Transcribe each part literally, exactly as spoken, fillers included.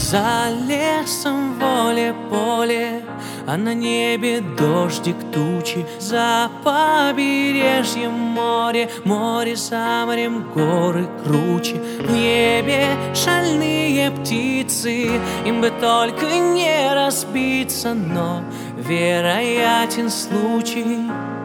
За лесом воле поле, а на небе дождик тучи. За побережьем море, море за морем горы круче. В небе шальные птицы, им бы только не разбиться, но вероятен случай.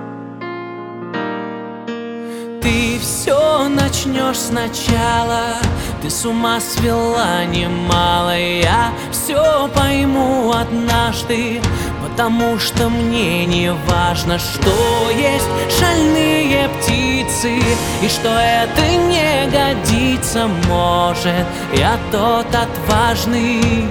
Ты все начнешь сначала, ты с ума свела немало. Я все пойму однажды, потому что мне не важно, что есть шальные птицы и что это не годится. Может, я тот отважный.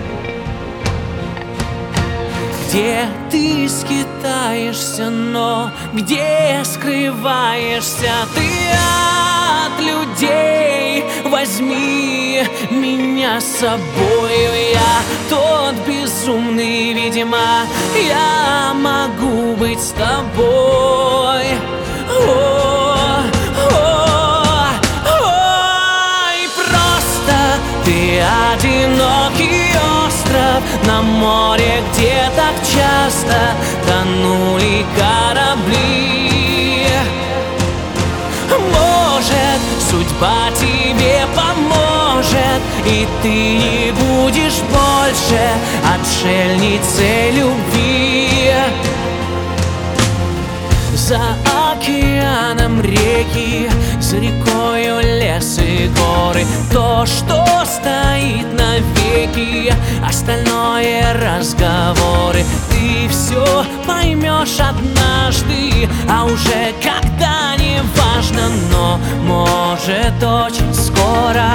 Где ты скитаешься, но где скрываешься ты от людей? Возьми меня с собою, я тот безумный, видимо, я могу быть с тобой. О, о, ой, просто ты одинокий остров на море, где так часто тонули корабли. Может, судьба тебе поможет, и ты не будешь больше отшельницей любви. За океаном реки, за рекою лес и горы. То, что стоит навеки, остальное разговоры. Ты все поймешь однажды, а уже когда не важно, но может очень скоро.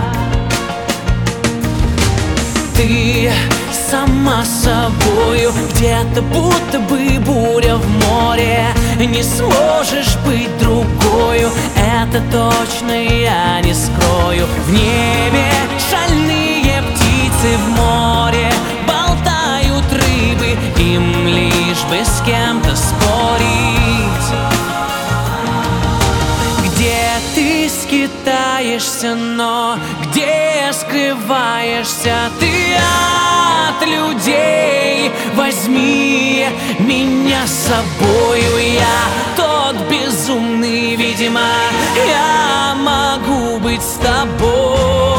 Ты сама собою, где-то будто бы буря в море. Не сможешь быть другою, это точно я не скрою. В небе шальные птицы, в море болтают рыбы, им лишь бы с кем-то спорить. Где ты скитаешься, но где скрываешься ты от людей? Возьми меня с собою, я тот безумный, видимо, я могу быть с тобой.